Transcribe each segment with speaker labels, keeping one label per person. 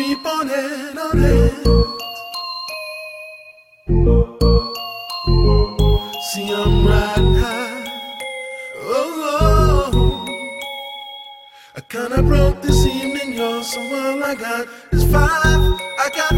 Speaker 1: keep on it. See, I'm riding high. Oh, I kinda broke this evening, y'all. So all I got is 5. I got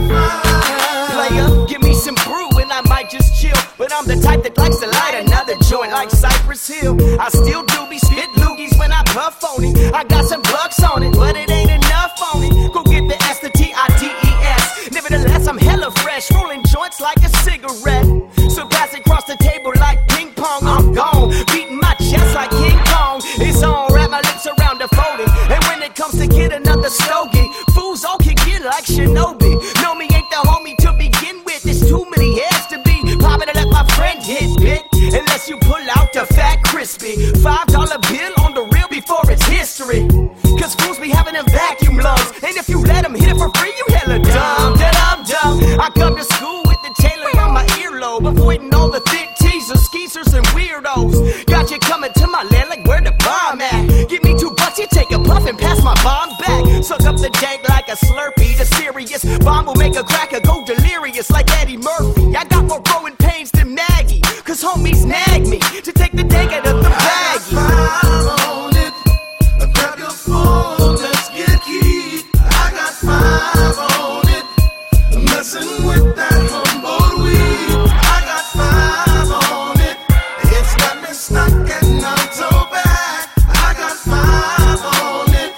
Speaker 1: 5.
Speaker 2: Player, give me some brew and I might just chill. But I'm the type that likes to light another joint like Cypress Hill. I still do be spit loogies when I puff on it. I got some bucks on it, but it ain't enough on it. Go get the S, the T-I-D-E-S. Nevertheless, I'm hella fresh, rolling joints like a cigarette. So pass it across the table like ping pong. I'm gone, beating my chest like King Kong. It's on, wrap my lips around the folding. And when it comes to get another stogie, fools all can get like Shinobi. Know me ain't the homie to begin with. There's too many heads to be popping to let my friend hit bit. Unless you pull out the fat crispy $5 bill on the real before it's history. Cause fools be having them vacuum lungs, and if you let them hit it for free, you hella dumb. That I'm dumb. I come to school with the tailor on my earlobe, avoiding all the thick teasers, skeezers, and weirdos. Got you coming to my land like where the bomb at. Give me $2, you take a puff and pass my bomb back. Suck up the dank like a Slurpee. The serious bomb will make a cracker go delirious like Eddie Murphy. I got more growing pains than Maggie, cause homies nag me to take the dank out of the baggie.
Speaker 1: I got 5 on it. Grab your phone, let's get heat. I got 5 on it. Messing with that humble weed. I got 5 on it. It's got me stuck and I'm so back. I got 5 on it.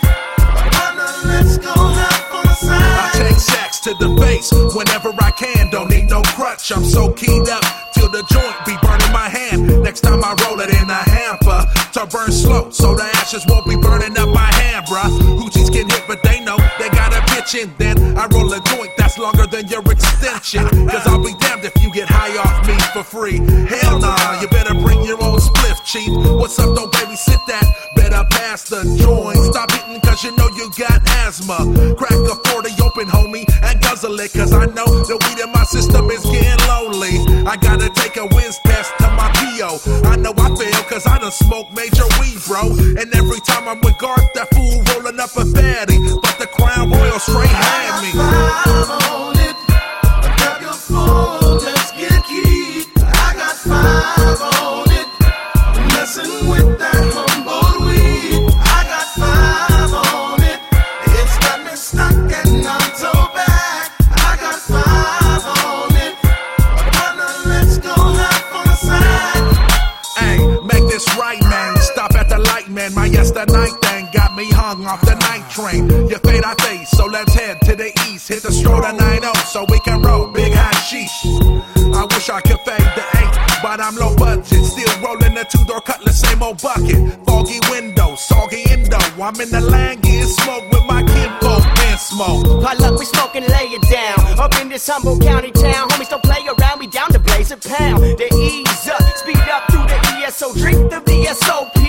Speaker 1: Let's go have fun aside.
Speaker 3: I take sex to the face whenever I can. Don't need no crutch. I'm so keyed up till the joint be burning my hand. Next time I roll it in a hamper to burn slow, so the ashes won't be burning up my hand, bruh. Hoochies get hit, but they know they got a bitch in. Then I roll a joint that's longer than your extension. Cause I'll be damned if you get high off me for free. Hell nah, you better bring your own spliff, chief. What's up, don't babysit that? Better pass the joint. Stop hitting cause you know you got asthma. Crack a 40 open, homie, and guzzle it. Cause I know the weed in my system is getting lonely. I gotta take a whiz test to my P.O. I know I fail cause I done smoked major weed, bro. And every time I'm with Garth, that fool rolling up a fatty. But the Crown Royal straight had me.
Speaker 1: I got 5 on it. Grab your phone, let's get heat. I got 5 on it. Messing with that humble weed. I got 5 on it. It's got me stuck and I'm so back. I got 5 on it. Let's go have fun aside.
Speaker 3: Hey, make this right, man. Stop at the light, man. My yesterday thing got me hung off the night train. You fade, I fade, so let's head to the east. Hit the stroll to 90 so we can roll big hashish. I wish I could fade the 8, but I'm low budget. Still rolling the 2-door cutlass, same old bucket. Foggy window, soggy indo. I'm in the land getting smoke with my kinfolk and smoke.
Speaker 2: Pile up, we smoke and lay it down. Up in this humble county town, homies don't play around. We down to blaze a pound. The ease up, speed up through the ESO, drink the VSOP.